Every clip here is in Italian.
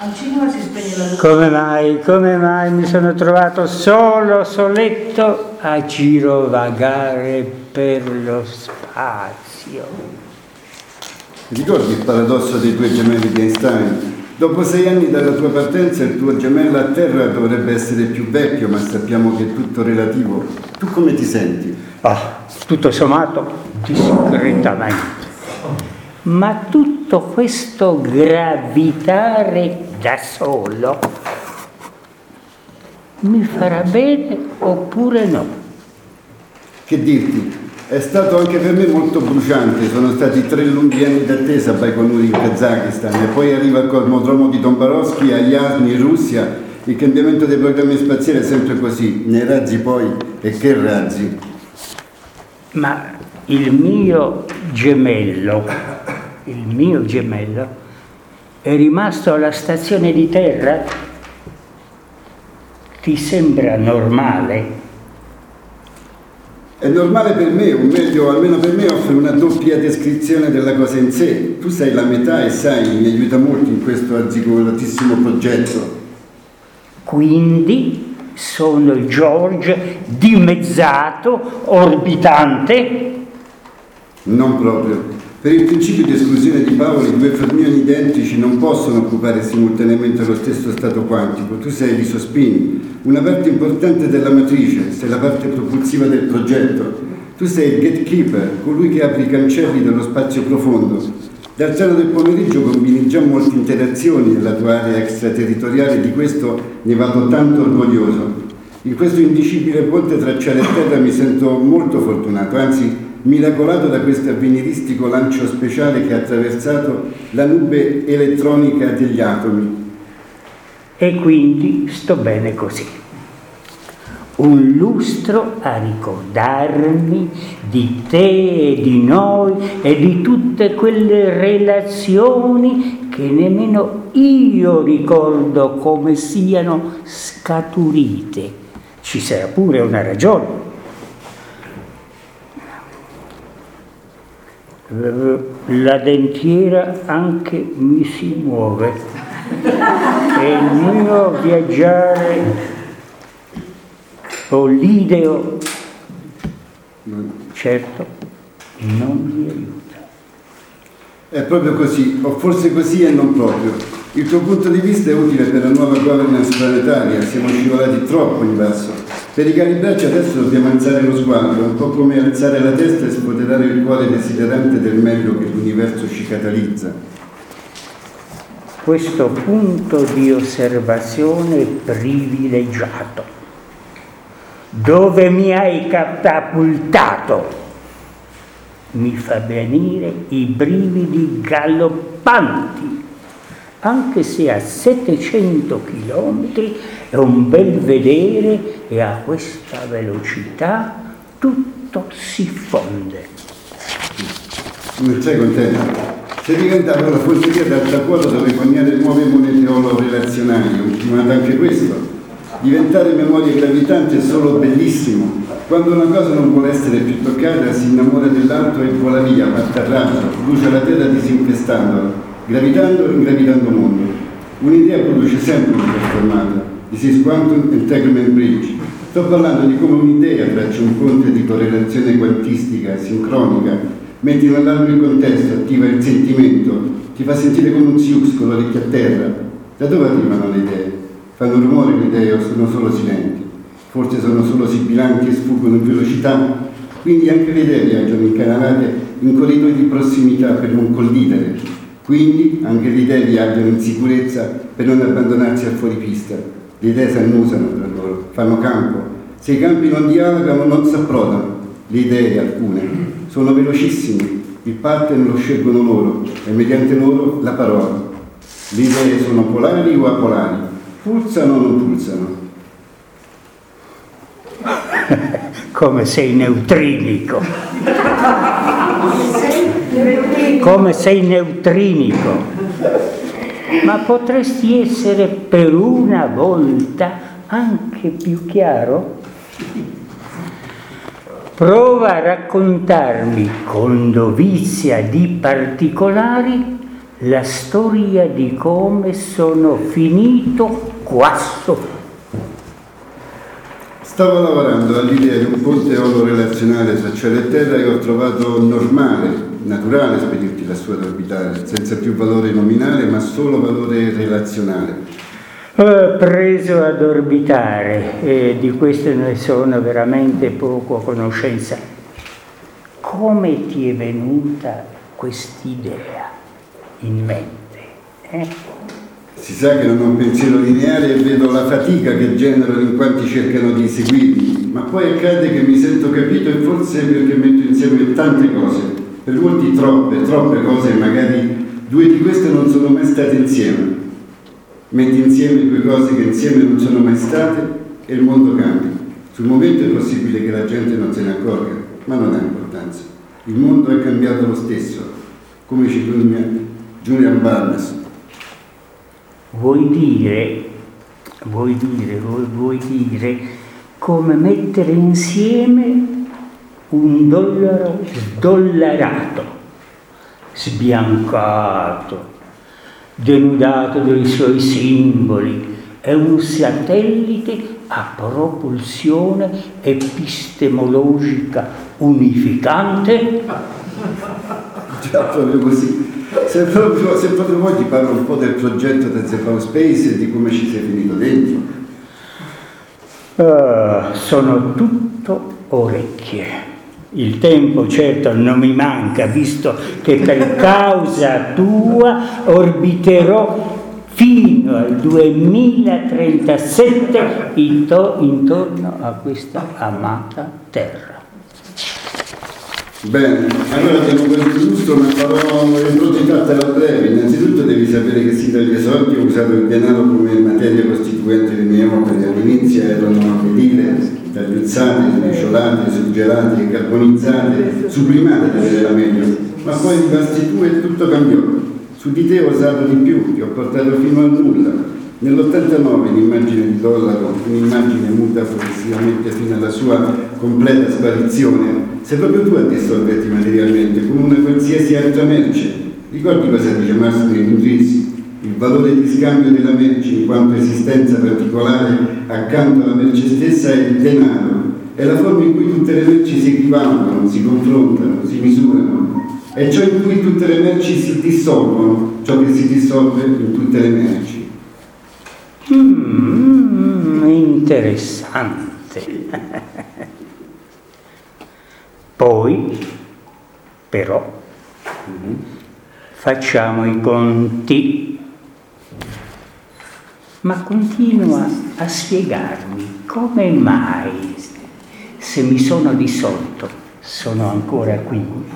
Al cinema si spegne la luce. Come mai mi sono trovato soletto a girovagare per lo spazio? Ricordi il paradosso dei due gemelli di Einstein? Dopo 6 anni dalla tua partenza il tuo gemello a terra dovrebbe essere più vecchio, ma sappiamo che è tutto relativo. Tu come ti senti? Tutto sommato discretamente. Ma tutto questo gravitare da solo mi farà bene oppure no? Che dirti? È stato anche per me molto bruciante, sono stati 3 lunghi anni d'attesa a Baikonur in Kazakistan e poi arriva il cosmodromo di Dombarovsky a Yasny in Russia. Il cambiamento dei programmi spaziali è sempre così, nei razzi poi, e che razzi. Ma il mio gemello è rimasto alla stazione di terra? Ti sembra normale? È normale per me, o meglio, almeno per me offre una doppia descrizione della cosa in sé. Tu sei la metà e sai, mi aiuta molto in questo arzigogolosissimo progetto. Quindi sono il George dimezzato, orbitante? Non proprio. Per il principio di esclusione di Pauli, 2 fermioni identici non possono occupare simultaneamente lo stesso stato quantico. Tu sei l'isospin, una parte importante della matrice, sei la parte propulsiva del progetto. Tu sei il gatekeeper, colui che apre i cancelli dello spazio profondo. Dal cielo del pomeriggio combini già molte interazioni nella tua area extraterritoriale, di questo ne vado tanto orgoglioso. In questo indicibile ponte tra cielo e terra mi sento molto fortunato, anzi miracolato da questo avveniristico lancio speciale che ha attraversato la nube elettronica degli atomi. E quindi sto bene così. Un lustro a ricordarmi di te e di noi e di tutte quelle relazioni che nemmeno io ricordo come siano scaturite. Ci sarà pure una ragione. La dentiera anche mi si muove e il mio viaggiare o l'ideo certo non mi aiuta. È proprio così, o forse così e non proprio. Il tuo punto di vista è utile per la nuova governance planetaria, siamo scivolati troppo in basso. Per ricalibrarci adesso dobbiamo alzare lo sguardo, un po' come alzare la testa e sfoderare il cuore desiderante del meglio che l'universo ci catalizza. Questo punto di osservazione privilegiato, dove mi hai catapultato, mi fa venire i brividi galoppanti. Anche se a 700 chilometri è un bel vedere e a questa velocità tutto si fonde. Non sei contento? Sei diventato la fonteria d'alta quota dove coniare nuove monete relazionali, ultimato anche questo. Diventare memoria gravitante è solo bellissimo. Quando una cosa non vuole essere più toccata si innamora dell'altro e vola via, parta a raggio, brucia la terra disinfestandola. Gravitando e ingravitando mondo. Un'idea produce sempre una trasformata. This is Quantum Entanglement Bridge. Sto parlando di come un'idea traccia un ponte di correlazione quantistica, sincronica, metti nell'albero il contesto, attiva il sentimento, ti fa sentire come un Sioux con l'orecchio a terra. Da dove arrivano le idee? Fanno rumore le idee o sono solo silenti? Forse sono solo sibilanti e sfuggono in velocità? Quindi anche le idee viaggiano incanalate in corridoi di prossimità per non collidere. Quindi anche le idee viaggiano in sicurezza per non abbandonarsi al fuoripista. Le idee si annusano tra loro, fanno campo. Se i campi non dialogano non si approdano. Le idee, alcune, sono velocissime. Il partner lo scelgono loro e mediante loro la parola. Le idee sono polari o apolari, pulsano o non pulsano. Come sei neutrinico. Come sei neutrinico. Ma potresti essere per una volta anche più chiaro? Prova a raccontarmi con dovizia di particolari la storia di come sono finito qua sotto. Stavo lavorando all'idea di un ponte olo-relazionale tra cielo e terra e ho trovato normale, naturale spedirti lassù ad orbitare, senza più valore nominale ma solo valore relazionale. Ho preso ad orbitare e di questo ne sono veramente poco a conoscenza. Come ti è venuta quest'idea in mente? Si sa che non ho un pensiero lineare e vedo la fatica che generano in quanti cercano di seguirmi, ma poi accade che mi sento capito e forse perché metto insieme tante cose, per molti troppe cose e magari due di queste non sono mai state insieme. Metti insieme due cose che insieme non sono mai state e il mondo cambia. Sul momento è possibile che la gente non se ne accorga, ma non ha importanza. Il mondo è cambiato lo stesso, come ci Julian Barnes. Vuoi dire come mettere insieme un dollaro sdollarato, sbiancato, denudato dei suoi simboli, è un satellite a propulsione epistemologica unificante? Già, proprio così. Se proprio vuoi ti parlo un po' del progetto del Zephyr Space e di come ci sei finito dentro. Sono tutto orecchie. Il tempo certo non mi manca, visto che per causa tua orbiterò fino al 2037 intorno a questa amata Terra. Bene, allora abbiamo questo giusto, ma farò le progettate a breve. Innanzitutto devi sapere che sin dagli esordi ho usato il denaro come materia costituente delle mie opere. All'inizio erano pedine, tagliuzzate, sbriciolate, suggelate, carbonizzate, sublimate da vedere meglio. Ma poi di vasti tu e tutto cambiò. Su di te ho osato di più, ti ho portato fino al nulla. Nell'89 l'immagine di dollaro, un'immagine muta progressivamente fino alla sua completa sparizione. Sei proprio tu a dissolverti materialmente, come una qualsiasi altra merce. Ricordi cosa dice Marx nei Nutrisi? Il valore di scambio della merce in quanto esistenza particolare accanto alla merce stessa è il denaro. È la forma in cui tutte le merci si equivalgono, si confrontano, si misurano. È ciò in cui tutte le merci si dissolvono, ciò che si dissolve in tutte le merci. Interessante. Poi, però, facciamo i conti. Ma continua a spiegarmi come mai, se mi sono dissolto, sono ancora qui.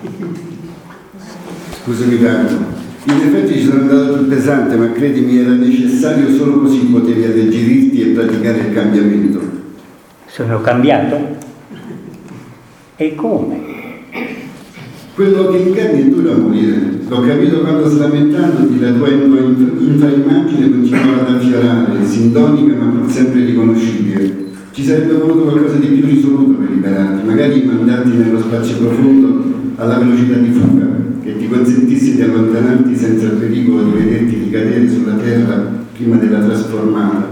Scusami tanto. In effetti ci sono andato sul pesante, ma credimi, era necessario, solo così potevi alleggerirti e praticare il cambiamento. Sono cambiato? E come? Quello che incarni è duro a morire. L'ho capito quando, slamentandoti, la tua infraimmagine continuava ad affiorare, sintonica ma pur sempre riconoscibile. Ci sarebbe voluto qualcosa di più risoluto per liberarti, magari mandarti nello spazio profondo alla velocità di fuga, che ti consentisse di allontanarti senza il pericolo di vederti ricadere sulla terra prima della trasformata.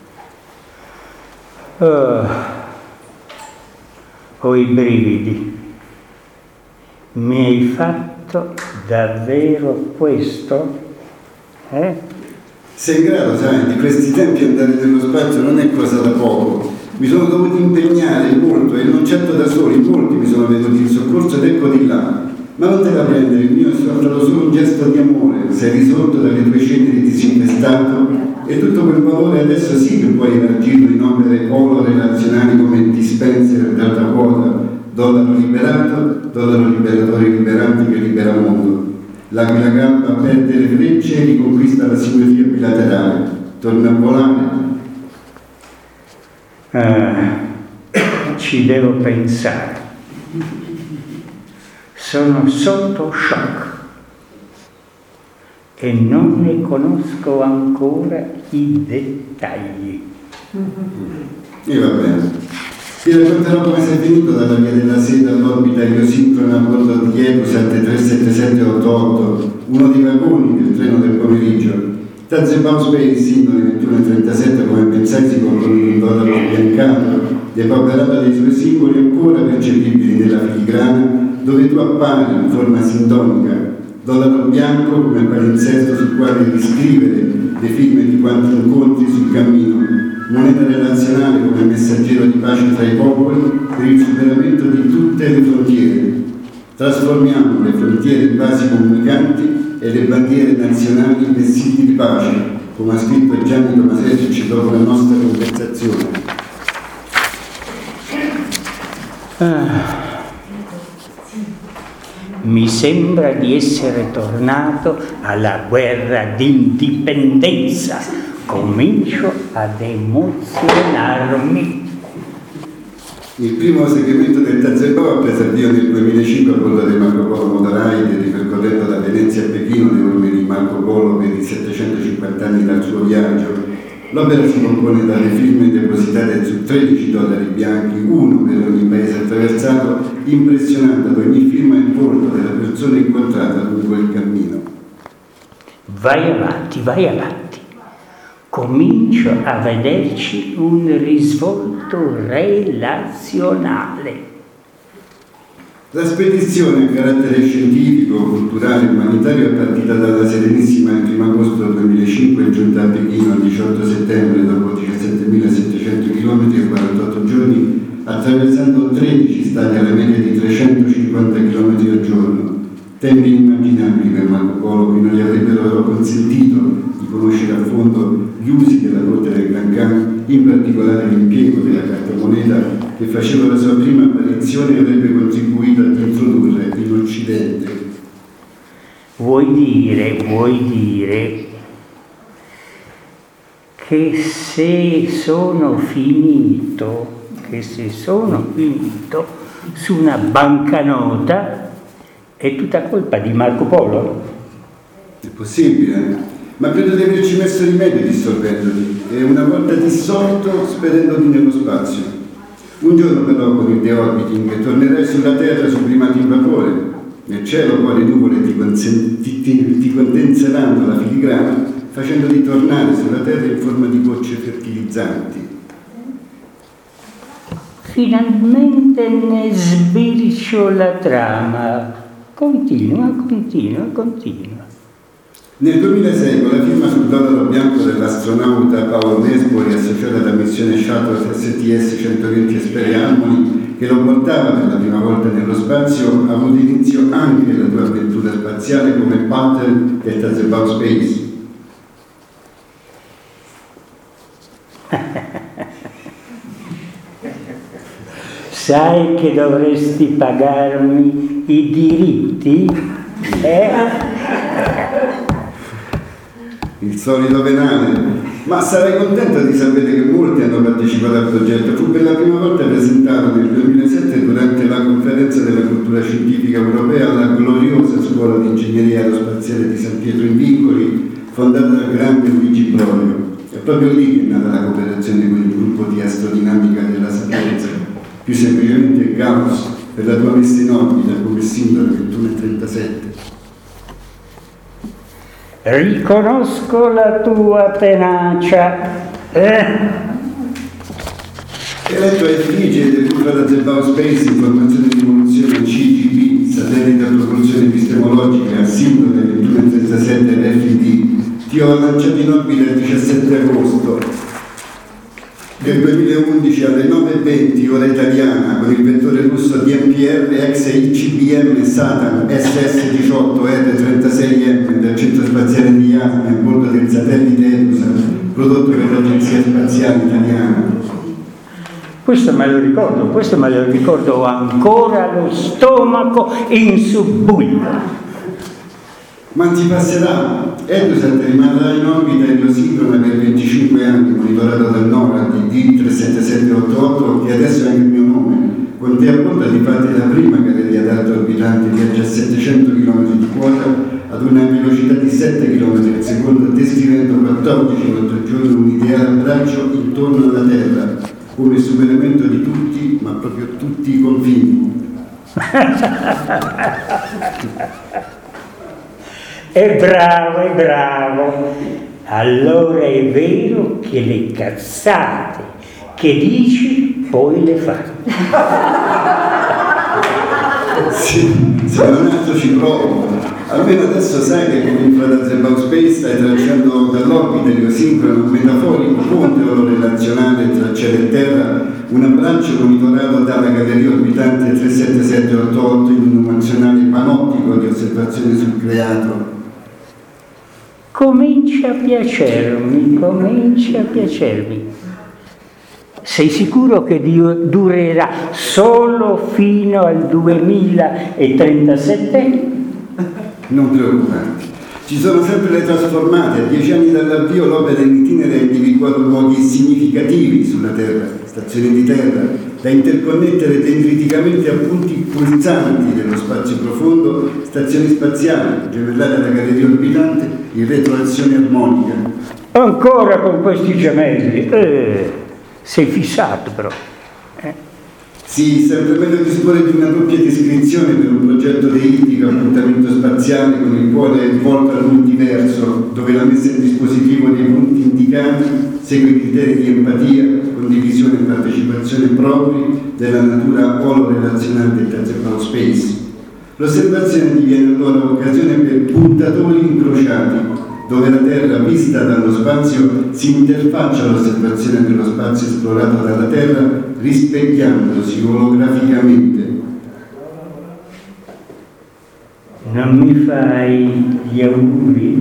Ho i brividi. Mi hai fatto davvero questo? Sei in grado, sai, di questi tempi andare nello spazio non è cosa da poco. Mi sono dovuto impegnare molto e non certo da soli, molti mi sono venuti in soccorso ed ecco di là. Ma non te la prendere, il mio è stato solo un gesto di amore, sei risolto dalle tue ceneri disinvestato e tutto quel valore adesso sì che puoi elargirlo in opere olo-relazionali come dispenser data quota, dollaro liberato, dollaro liberatore liberante che libera il mondo. L'aquila gamba perde le frecce e riconquista la simmetria bilaterale, torna a volare. Ci devo pensare. Sono sotto shock e non ne conosco ancora i dettagli. E va bene. Ti racconterò come sei venuto dalla via della seta all'orbita eliosincrona a bordo di Eco 737788 uno dei vagoni del treno del pomeriggio. Tazebao Space, simbolo 2137, come pensarsi con un dollaro biancato, depauperato dei suoi simboli ancora percepibili nella filigrana, dove tu appari in forma sintonica, dollaro bianco come palinsesto sul quale riscrivere le firme di quanti incontri sul cammino, moneta relazionale come messaggero di pace tra i popoli per il superamento di tutte le frontiere. Trasformiamo le frontiere in vasi comunicanti e le bandiere nazionali in vestiti di pace, come ha scritto Gianni Tomasecic dopo la nostra conversazione. Mi sembra di essere tornato alla guerra d'indipendenza. Comincio ad emozionarmi. Il primo segmento del Tazebao ha preso avvio nel 2005 a bordo del Marco Polo Motorride, ripercorrendo da Venezia a Pechino le orme di Marco Polo per i 750 anni dal suo viaggio. L'opera si compone dalle firme depositate su 13 dollari bianchi, uno per ogni paese attraversato, impressionando ad ogni firma il volto della persona incontrata lungo il cammino. Vai avanti, vai avanti. Comincio a vederci un risvolto relazionale. La spedizione a carattere scientifico, culturale e umanitario è partita dalla Serenissima il 1 agosto 2005 e giunta a Pechino il 18 settembre dopo 17.700 km e 48 giorni, attraversando 13 stati alla media di 350 km al giorno. Tempi inimmaginabili per Marco Polo che non gli avrebbero consentito di conoscere a fondo gli usi della corte del Gran Khan, in particolare l'impiego della carta moneta che faceva la sua prima apparizione e avrebbe contribuito ad introdurre in Occidente. Vuoi dire che se sono finito su una bancanota è tutta colpa di Marco Polo? È possibile, ma credo di averci messo rimedio dissolvendoti e una volta dissolto spedendoti nello spazio. Un giorno però con il deorbiting tornerai sulla Terra sublimati in vapore. Nel cielo poi le nuvole ti condenseranno la filigrana facendoti tornare sulla Terra in forma di gocce fertilizzanti. Finalmente ne sbircio la trama. Continua. Nel 2006, con la firma sul dollaro bianco dell'astronauta Paolo Nesbori, associata alla missione Shuttle STS-120 Esperiamoli, che lo portava per la prima volta nello spazio, ha avuto inizio anche la tua avventura spaziale come partner del Tazebao Space. Sai che dovresti pagarmi i diritti? Il solito penale. Ma sarai contento di sapere che molti hanno partecipato al progetto. Fu per la prima volta presentato nel 2007 durante la conferenza della cultura scientifica europea alla gloriosa scuola di ingegneria aerospaziale di San Pietro in Vincoli, fondata dal grande Luigi Broglio. È proprio lì che è nata la cooperazione con il gruppo di astrodinamica della Sapienza, più semplicemente Gauss, per la tua messa in orbita come simbolo 2137. Riconosco la tua tenacia. Eletto a effigie del gruppo Tazebao Space, informazione di evoluzione CGB, satellite a propulsione epistemologica, simbolo del 2137 RFD, ti ho lanciato in orbita il 17 agosto del 2011 alle 9:20 ora italiana con il vettore russo DMPR ex ICBM Satan SS-18 R-36M del centro spaziale di Yasna a bordo del satellite EUSA prodotto per l'Agenzia Spaziale Italiana. Questo me lo ricordo, ho ancora lo stomaco in subbuglio. Ma ti passerà. EUSAT rimarrà in orbita eliosincrona per 25 anni, monitorato dal NORAD di D37788, che adesso è anche il mio nome. Con te a bordo di parte la prima galleria d'arte orbitante viaggia a 700 km di quota ad una velocità di 7 km al secondo, descrivendo 14 giorni un ideale abbraccio intorno alla Terra, come il superamento di tutti, ma proprio tutti i confini. È bravo, è bravo. Allora è vero che le cazzate che dici poi le fai. Sì, se non altro ci provo. Almeno adesso sai che con Infrared About Space stai tracciando dall'orbita eliosincrono un metaforico ponte relazionale tra cielo e terra, un abbraccio monitorato dalla galleria orbitante 37788 in un emozionale panottico di osservazione sul creato. Comincia a piacermi. Sei sicuro che durerà solo fino al 2037? Non preoccuparti, ci sono sempre le trasformate. A 10 anni dall'avvio l'opera in itinere ha individuato luoghi significativi sulla Terra, stazioni di terra, da interconnettere dendriticamente a punti pulsanti dello spazio profondo, stazioni spaziali, gemellate alla galleria orbitante, in retroazione armonica. Ancora con questi gemelli? Sei fissato però. Sì, sempre meglio disporre di una doppia descrizione per un progetto deittico, appuntamento spaziale con il cuore volto al multiverso, dove la messa in dispositivo dei punti indicati segue i criteri di empatia, condivisione e partecipazione propri della natura olo-relazionale del terzo space. L'osservazione diviene allora occasione per puntatori incrociati, dove la Terra vista dallo spazio si interfaccia all'osservazione dello spazio esplorato dalla Terra, rispecchiandosi olograficamente. Non mi fai gli auguri?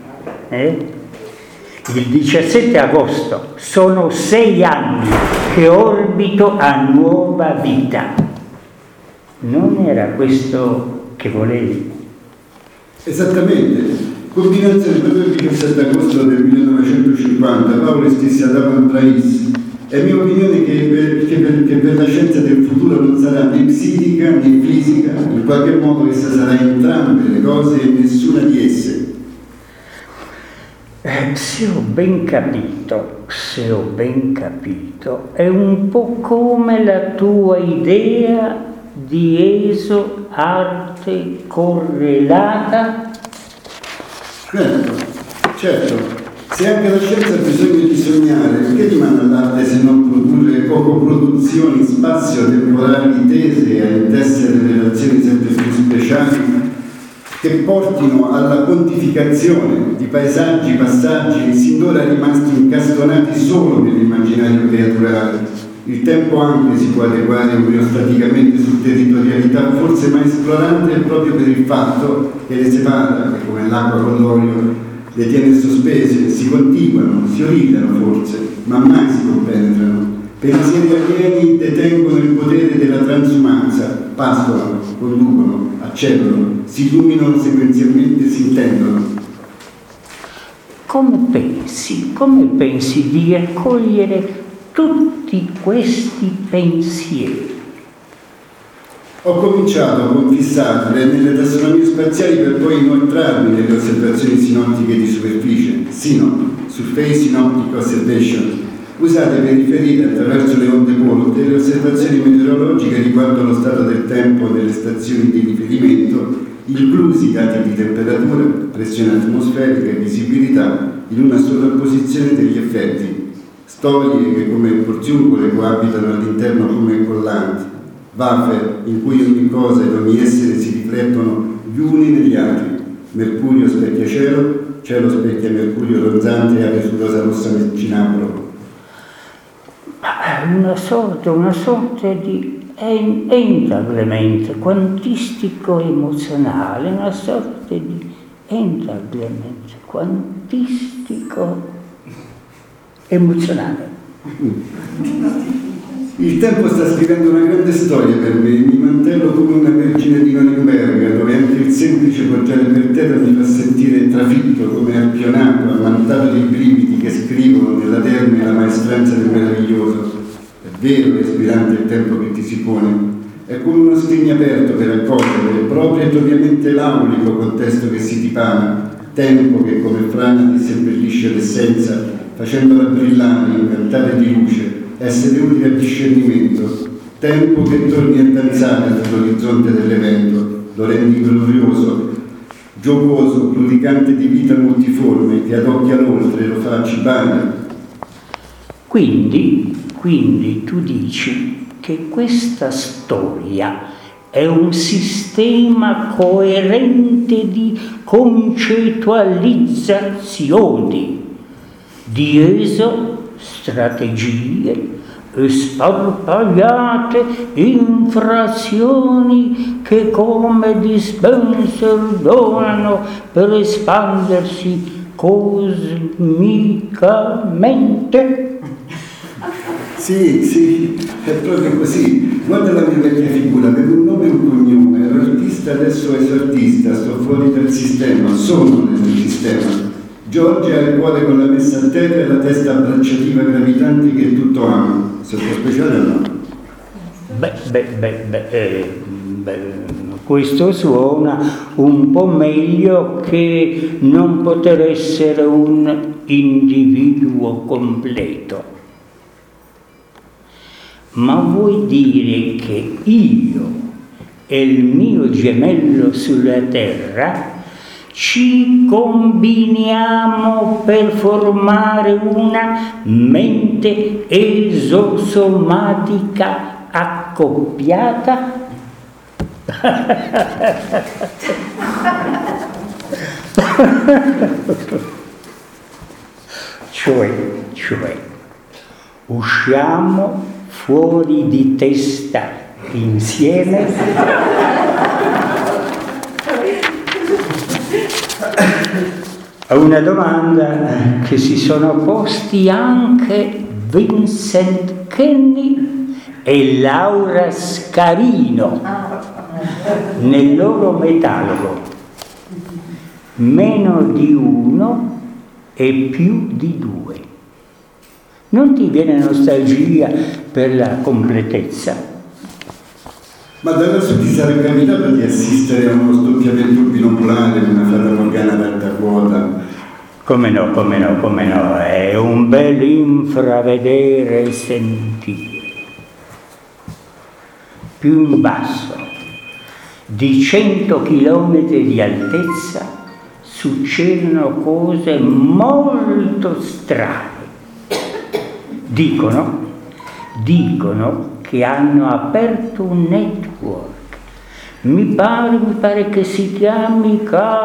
Il 17 agosto sono 6 anni che orbito a nuova vita. Non era questo che volevi? Esattamente. Combinazione proprio il 17 agosto del 1950, Paolo stesse ad Avan Prais. È mia opinione che per la scienza del futuro non sarà né psichica né fisica, in qualche modo essa sarà entrambe le cose e nessuna di esse. Se ho ben capito, è un po' come la tua idea di arte correlata. Certo. Se anche la scienza ha bisogno di sognare, perché rimane all'arte se non produrre coproduzioni spazio-temporali tese a intessere relazioni sempre più speciali che portino alla quantificazione di paesaggi, passaggi sinora rimasti incastonati solo nell'immaginario creaturale? Il tempo anche si può adeguare omeostaticamente su territorialità forse mai esplorante proprio per il fatto che le separa, e come l'acqua con l'olio le tiene sospese, si contiguano, si originano forse, ma mai si compenetrano. Pensieri alieni detengono il potere della transumanza, pascolano, conducono, accedono, si illuminano sequenzialmente, si intendono. Come pensi di raccogliere tutti questi pensieri? Ho cominciato a confissarle nelle tassonomie spaziali per poi inoltrarmi nelle osservazioni sinottiche di superficie, Surface Synoptic Observation, usate per riferire attraverso le onde colte le osservazioni meteorologiche riguardo allo stato del tempo delle stazioni di riferimento, inclusi i dati di temperatura, pressione atmosferica e visibilità in una sovrapposizione degli effetti, storie che come porziungole coabitano all'interno come collanti, wafer in cui ogni cosa ed ogni essere si riflettono gli uni negli altri. Mercurio specchia cielo, cielo specchia Mercurio ronzante e ave su rosa rossa nel cinapolo. Una sorta di entanglement quantistico emozionale, una sorta di entanglement quantistico emozionale. Il tempo sta scrivendo una grande storia per me, mi mantello come una vergine di Norimberga, dove anche il semplice poggiare per terra mi fa sentire trafitto, come appionato, ammantato di brividi che scrivono nella termine la maestranza del meraviglioso. È vero e ispirante il tempo che ti si pone, è come uno scrigno aperto per accogliere proprio ed ovviamente l'aulico contesto che si dipana, tempo che come frana ti seppellisce l'essenza, facendola brillare, incantare di luce, essere utile al discernimento, tempo che torni a danzare sull'orizzonte dell'evento, lo rendi glorioso, giocoso, praticante di vita multiforme, che adocchia l'oltre, lo fa a Cibalia. Quindi tu dici che questa storia è un sistema coerente di concettualizzazioni, di esso strategie e sparpagliate infrazioni che come dispenser donano per espandersi cosmicamente. Sì, è proprio così. Guarda la mia vecchia figura, avevo un nome e un cognome, ero artista, adesso sono artista, sto fuori dal sistema, sono nel sistema. Giorgia ha il cuore con la messa a terra e la testa abbracciativa e gravitante che tutto ama. Sotto speciale o no? Questo suona un po' meglio che non poter essere un individuo completo. Ma vuoi dire che io e il mio gemello sulla terra ci combiniamo per formare una mente esosomatica accoppiata? Cioè, usciamo fuori di testa insieme? È una domanda che si sono posti anche Vincent Kenny e Laura Scarino nel loro metalogo. Meno di uno e più di due. Non ti viene nostalgia per la completezza? Ma da adesso ti sarebbe capitato di assistere a uno scoppiamento binoccolare, una fata morgana ad alta quota? Come no, è un bel infravedere e sentire. Più in basso, di 100 chilometri di altezza, succedono cose molto strane. Dicono che hanno aperto un network. Mi pare che si chiami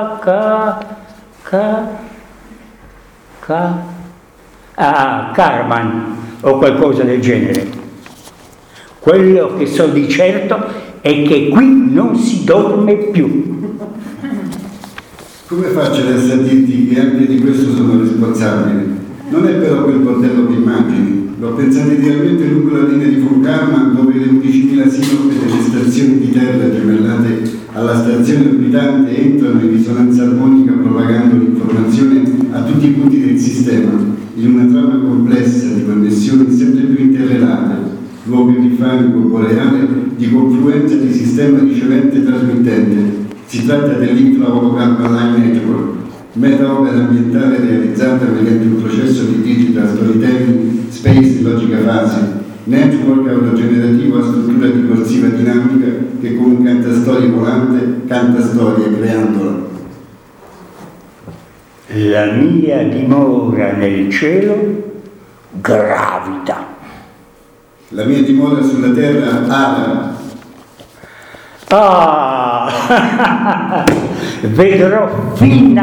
Karman o qualcosa del genere. Quello che so di certo è che qui non si dorme più. Come faccio adesso a dirti che anche di questo sono responsabile? Non è però quel bordello che immagini. L'ho pensato idealmente lungo la linea di von Karman, dove le 11.000 sinope delle stazioni di terra gemellate alla stazione orbitante entrano in risonanza armonica propagando l'informazione a tutti i punti del sistema, in una trama complessa di connessioni sempre più interrelate, luoghi di fame corporeale, di confluenza di sistema ricevente e trasmittente. Si tratta dell'Infra-Hologram Line Network, meta-opera ambientale realizzata mediante un processo di digital storytelling, space, logica fase, network autogenerativo a struttura ricorsiva dinamica che come un cantastorie volante canta storia creandola. La mia dimora nel cielo gravita. La mia dimora sulla terra ara. Vedrò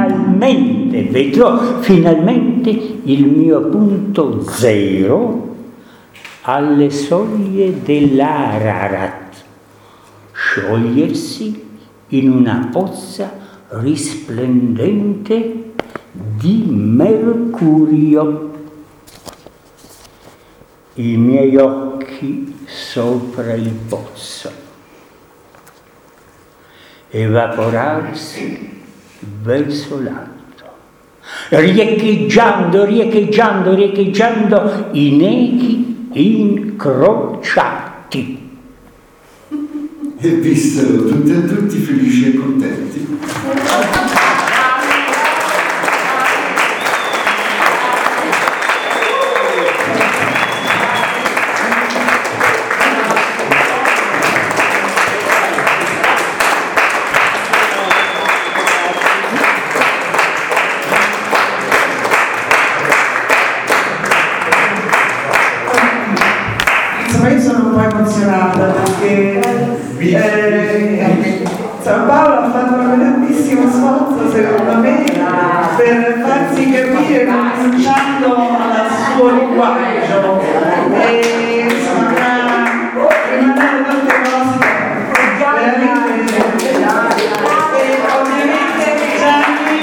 finalmente il mio punto zero alle soglie dell'Ararat, sciogliersi in una pozza risplendente di mercurio. I miei occhi sopra il pozzo, evaporarsi verso l'alto, riecheggiando i nechi incrociati. E vissero tutti felici e contenti. po' emozionata perché San Paolo ha fatto un grandissimo sforzo secondo me per farsi capire rinunciando al suo linguaggio e insomma rimandare tante cose veramente e ovviamente Gianni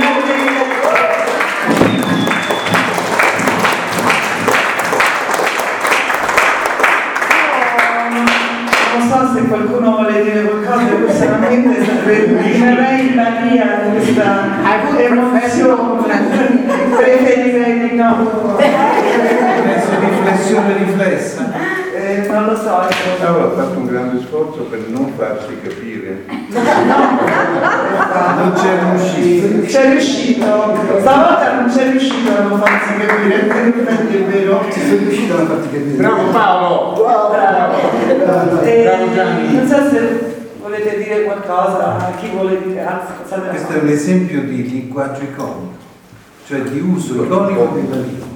non so se qualcuno vuole dire qualcosa, personalmente rimarrei in balia di questa emozione, preferirei di no. Penso riflessione riflessa. Non lo so. Paolo ha fatto un grande sforzo per non farsi capire. Non c'è riuscito. C'è riuscito. Stavolta non c'è riuscito a non farsi capire, è vero. Ci sei riuscito a non farti capire. Bravo Paolo! Bravo Gianni. Non so se volete dire qualcosa, a chi vuole dire. Questo è un esempio di linguaggio iconico, cioè di uso iconico della lingua.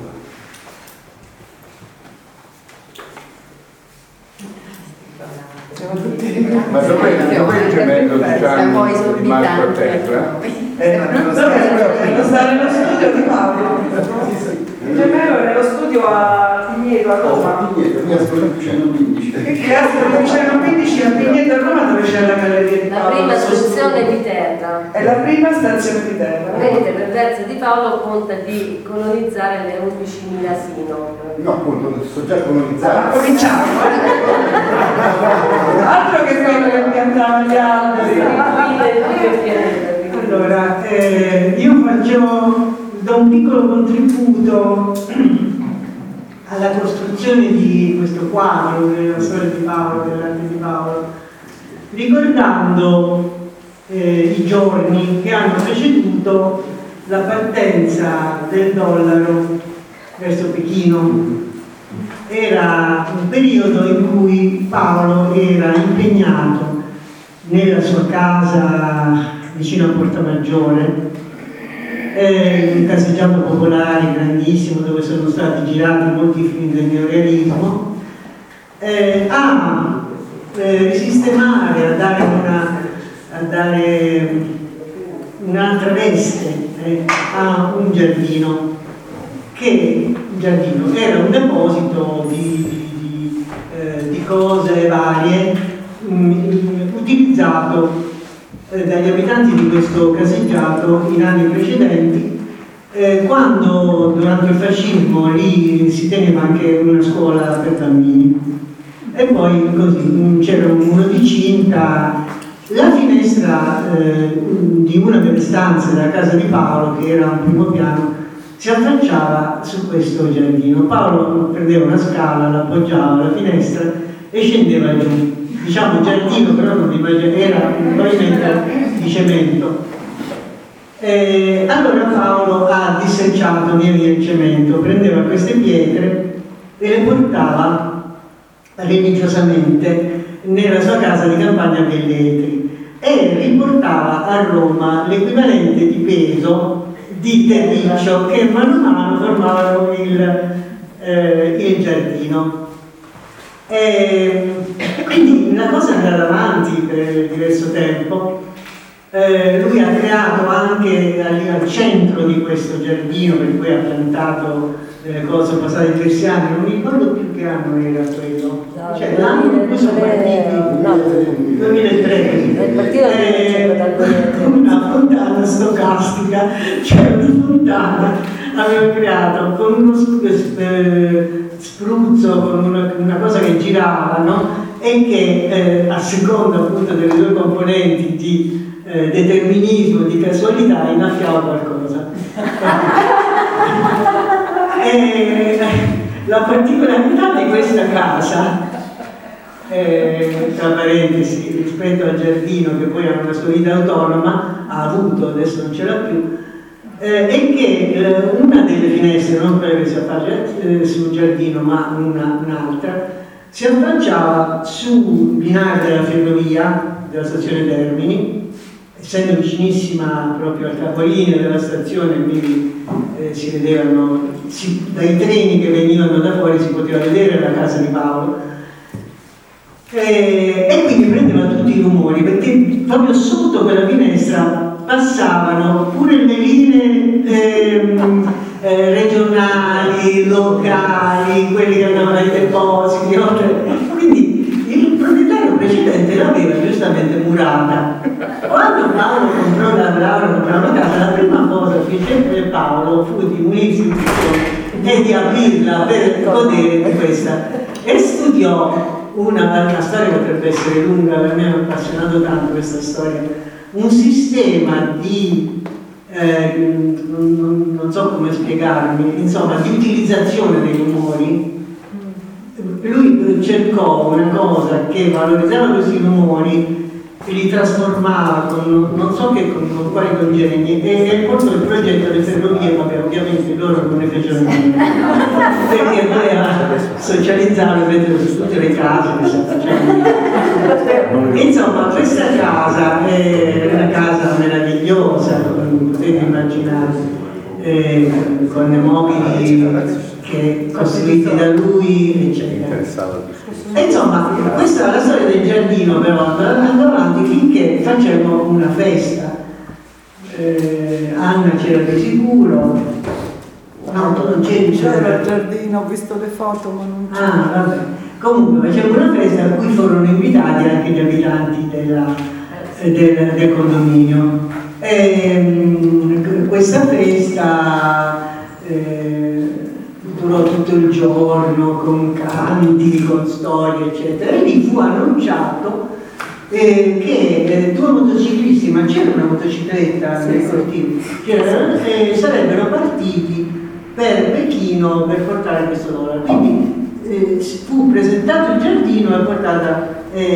Ma dov'è il gemello di Gianni di Marco a terra? Lo sta nello studio di Paolo. Il gemello è nello studio a Pigneto a Roma. Io ascolto il Piceno 15. Che ascolto il Piceno 15 a Pigneto a Roma dove c'è la galleria di Paolo. La prima stazione di terra. È la prima stazione di terra. Mentre per verso di Paolo conta di colonizzare le 11.000 asino. No, appunto, sto già colonizzato. Cominciamo. Altro che quello che piantava gli alberi. Allora, io do un piccolo contributo alla costruzione di questo quadro della storia di Paolo, dell'arte di Paolo, ricordando i giorni che hanno preceduto la partenza del dollaro verso Pechino. Era un periodo in cui Paolo era impegnato nella sua casa vicino a Portamaggiore, un caseggiato popolare grandissimo dove sono stati girati molti film del neorealismo, a risistemare, a dare un'altra veste a un giardino, che era un deposito di cose varie utilizzato dagli abitanti di questo caseggiato in anni precedenti, quando durante il fascismo lì si teneva anche una scuola per bambini. E poi così c'era un muro di cinta, la finestra di una delle stanze della casa di Paolo, che era un primo piano, si affacciava su questo giardino. Paolo prendeva una scala, la appoggiava alla finestra e scendeva giù. Diciamo giardino, però non era un pavimento di cemento. Allora Paolo ha dissecciato via il cemento, prendeva queste pietre e le portava religiosamente nella sua casa di campagna a Velletri e riportava a Roma l'equivalente di peso di terriccio che mano a mano formavano il giardino. Quindi la cosa è andata avanti per diverso tempo. Lui ha creato anche al centro di questo giardino, per cui ha piantato delle cose, sono passati diversi anni, non mi ricordo più che anno era quello, cioè l'anno in cui sono partiti, 2003, una fontana stocastica, cioè una fontana aveva creato con uno spruzzo, con una cosa che girava, no? E che a seconda appunto delle due componenti di determinismo, di casualità, innaffiava qualcosa. La particolarità di questa casa, tra parentesi, rispetto al giardino che poi ha una sua vita autonoma, ha avuto, adesso non ce l'ha più, è che una delle finestre, non quella che si affaccia sul giardino, ma un'altra, si affacciava su binari della ferrovia, della stazione Termini, essendo vicinissima proprio al capolinea della stazione, quindi si vedevano, dai treni che venivano da fuori si poteva vedere la casa di Paolo, E quindi prendeva tutti i rumori, perché proprio sotto quella finestra passavano pure le linee regionali, locali, quelli che andavano ai depositi, quindi il proprietario precedente l'aveva giustamente murata. Quando Paolo comprò la casa, la prima cosa che fece Paolo fu di unirsi e di aprirla per godere di questa, e studiò una storia che potrebbe essere lunga, per me mi ha appassionato tanto questa storia, un sistema di non so come spiegarmi, insomma, di utilizzazione dei rumori. Lui cercò una cosa che valorizzava questi rumori e li trasformava con non so che con quali congegni, e portò il progetto delle ferrovie. Vabbè, ovviamente loro non ne fecero niente perché voleva socializzare, vedere su tutte le case che si facevano. Insomma, questa casa è una casa meravigliosa, potete immaginare, con i mobili costruiti da lui, eccetera. E insomma, questa è la storia del giardino, però andando avanti finché facevamo una festa. Anna c'era di sicuro. No, tu non c'eri. C'era il giardino, ho visto le foto, ma non c'era. Ah, vabbè. Comunque facevamo una festa a cui furono invitati anche gli abitanti del condominio. Questa festa durò tutto il giorno con canti, con storie, eccetera, e lì fu annunciato che due motociclisti, ma c'era una motocicletta nei cortili, sarebbero partiti per Pechino per portare questo dollaro. Quindi fu presentato il giardino e portata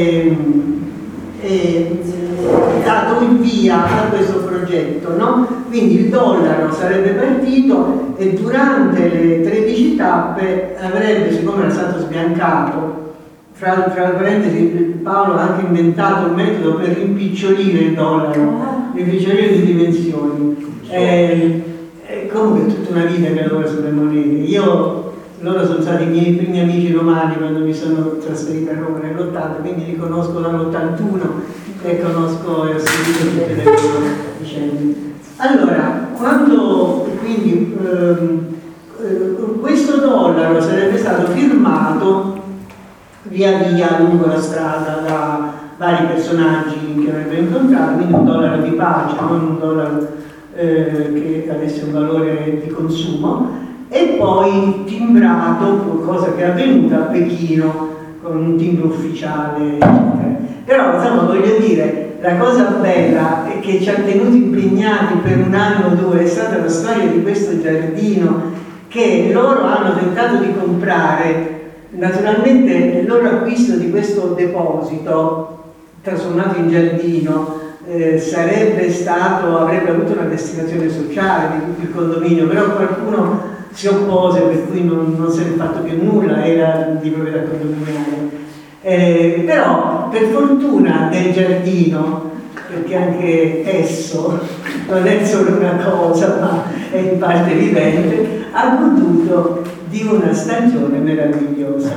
dato il via a questo progetto, no? Quindi il dollaro sarebbe partito e durante le 13 tappe avrebbe, siccome era stato sbiancato, fra parentesi Paolo ha anche inventato un metodo per rimpicciolire il dollaro, rimpicciolire di dimensioni. Comunque è tutta una vita che lavora sulle monete. Loro sono stati i miei primi amici romani quando mi sono trasferita a Roma nell'80, quindi li conosco dall'81 e conosco e ho seguito tutte le loro vicende. Allora, quando quindi questo dollaro sarebbe stato firmato via via lungo la strada da vari personaggi che avrebbe incontrato, quindi un dollaro di pace, non un dollaro che avesse un valore di consumo, e poi timbrato, cosa che è avvenuta a Pechino con un timbro ufficiale, eccetera. Però insomma voglio dire, la cosa bella è che ci ha tenuti impegnati per un anno o due, è stata la storia di questo giardino che loro hanno tentato di comprare. Naturalmente il loro acquisto di questo deposito trasformato in giardino avrebbe avuto una destinazione sociale di tutto il condominio, però qualcuno si oppose, per cui non se ne è fatto più nulla, era di proprietà condominiale. Però per fortuna del giardino, perché anche esso non è solo una cosa ma è in parte vivente, ha goduto di una stagione meravigliosa.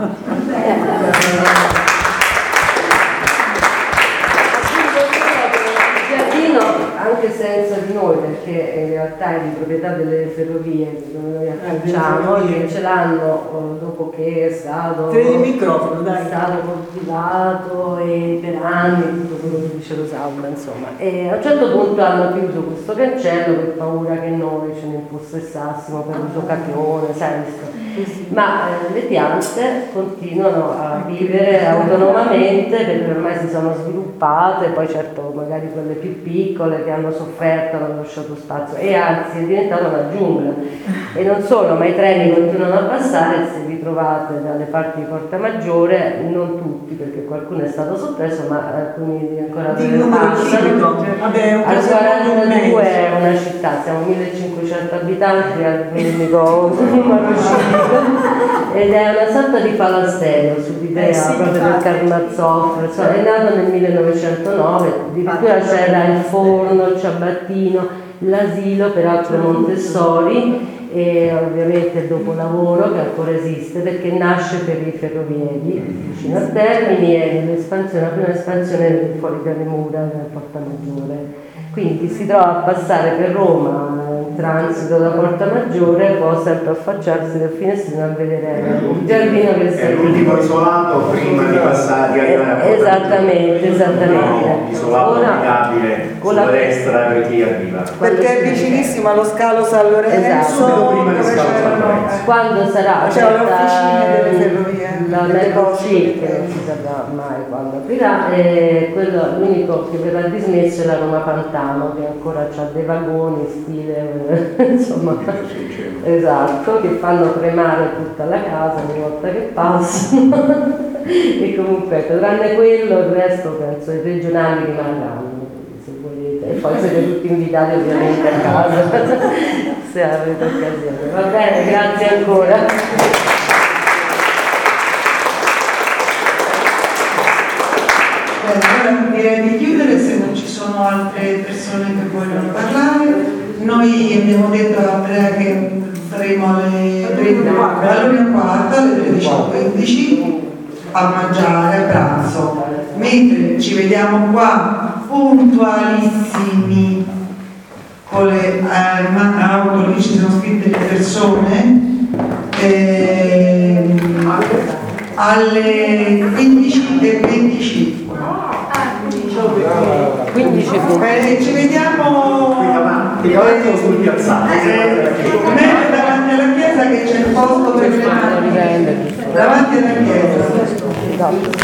Anche senza di noi, perché in realtà è di proprietà delle ferrovie dove noi affacciamo, che ce l'hanno dopo che è stato coltivato e per anni tutto quello che dice lo Saula, insomma. E a un certo punto hanno chiuso questo cancello per paura che noi ce ne impossessassimo per uso capione, sai, ma le piante continuano a vivere autonomamente perché ormai si sono sviluppate, poi certo magari quelle più piccole che hanno sofferto hanno lasciato spazio, e anzi è diventata una giungla. E non solo, ma i treni continuano a passare, se vi trovate dalle parti di Porta Maggiore, non tutti perché qualcuno è stato soppresso, ma alcuni ancora passano. Al 42 è una città, siamo 1500 abitanti al unico numero civile, ed è una sorta di palastello sull'idea proprio del Karnazov. È nato nel 1909, addirittura c'era il forno, il ciabattino, l'asilo peraltro Montessori, e ovviamente il dopolavoro che ancora esiste perché nasce per i ferrovieri vicino a Termini e la prima espansione fuori dalle mura del Porta Maggiore. Quindi si trova a passare per Roma in transito da Porta Maggiore, può sempre affacciarsi dal finestrino a vedere il giardino che è l'ultimo isolato prima di passare di arrivare a Porta esattamente. Isolato abitabile sulla destra per chi arriva. Perché è vicinissimo allo scalo San Lorenzo, esatto. Prima di scalo San Lorenzo. Quando sarà c'è le officine delle ferrovie, la metro C, che non si saprà mai quando aprirà, l'unico che verrà dismesso è la Roma Pantano, che ancora ha dei vagoni stile insomma, esatto, che fanno tremare tutta la casa ogni volta che passano. E comunque tranne quello il resto penso i regionali rimarranno, se volete, e poi siete tutti invitati ovviamente a casa se avete occasione. Va bene, grazie ancora. Allora direi di chiudere se non ci sono altre persone che vogliono parlare. Noi abbiamo detto a Andrea che saremo alle 1:15, alle 13:15 a mangiare a pranzo, mentre ci vediamo qua puntualissimi con le auto, lì ci sono scritte le persone, alle 15:25. Ci vediamo davanti o sul piazzale? davanti alla chiesa, che c'è il posto per le mani davanti alla chiesa.